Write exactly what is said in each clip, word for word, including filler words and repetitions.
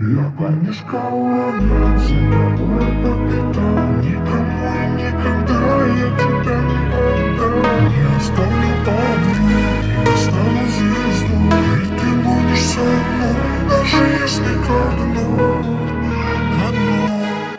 Я парнишка ураган, за тобой по пятам. Никому и никогда я тебя не отдам. Не оставлю одну, не стану звездой, и ты будешь со мной, даже если ко дну, ко дну.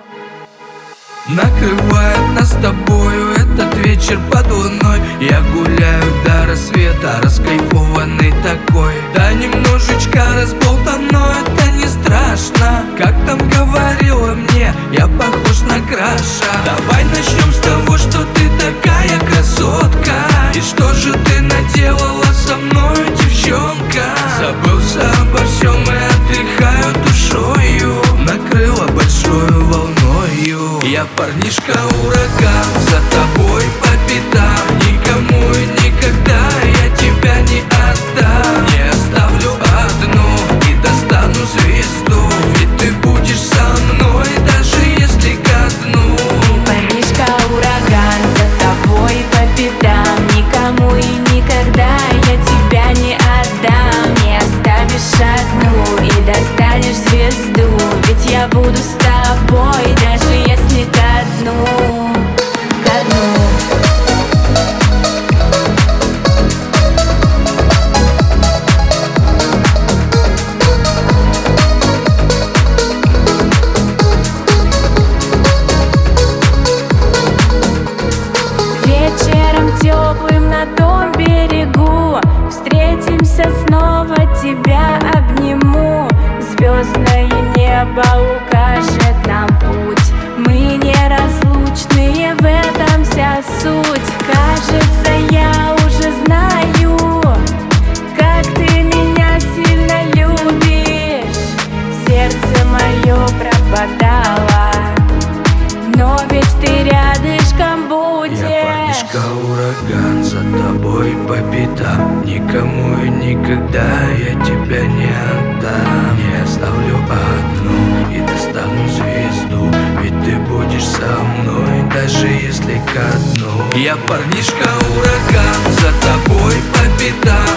Накрывает нас с тобою этот вечер под луной. Я гуляю до рассвета, раскайфованный такой. Да немножечко разболтано, это не страшно. Как там говорила мне, я похож на Краша. Давай начнем с того, что ты такая красотка. И что же ты наделала со мной, девчонка? Забылся обо всем и отдыхаю душою. Накрыла большую волною. Я парнишка ураган, за тобой по пятам. Никому и никогда я тебя не отдам. Не оставлю одну и достану звезду, ведь ты будешь со мной, даже если ко дну. Парнишка ураган, за тобой по пятам. Никому и никогда я тебя не отдам. Не оставишь одну и достанешь звезду, ведь я буду с тобой, даже если ко дну, ко дну. Вечером теплым на том берегу встретимся снова, тебя обниму. Звездное небо укажет нам путь. Мы неразлучные, в этом вся суть. Кажется, я уже знаю, как ты меня сильно любишь. Сердце мое пропадало, но ведь ты рядышком будешь. Я парнишка ураган, за тобой по пятам. Никому и никогда я тебя не отдам. Не оставлю одну и достану звезду, ведь ты будешь со мной, даже если ко дну. Я парнишка ураган, за тобой по пятам.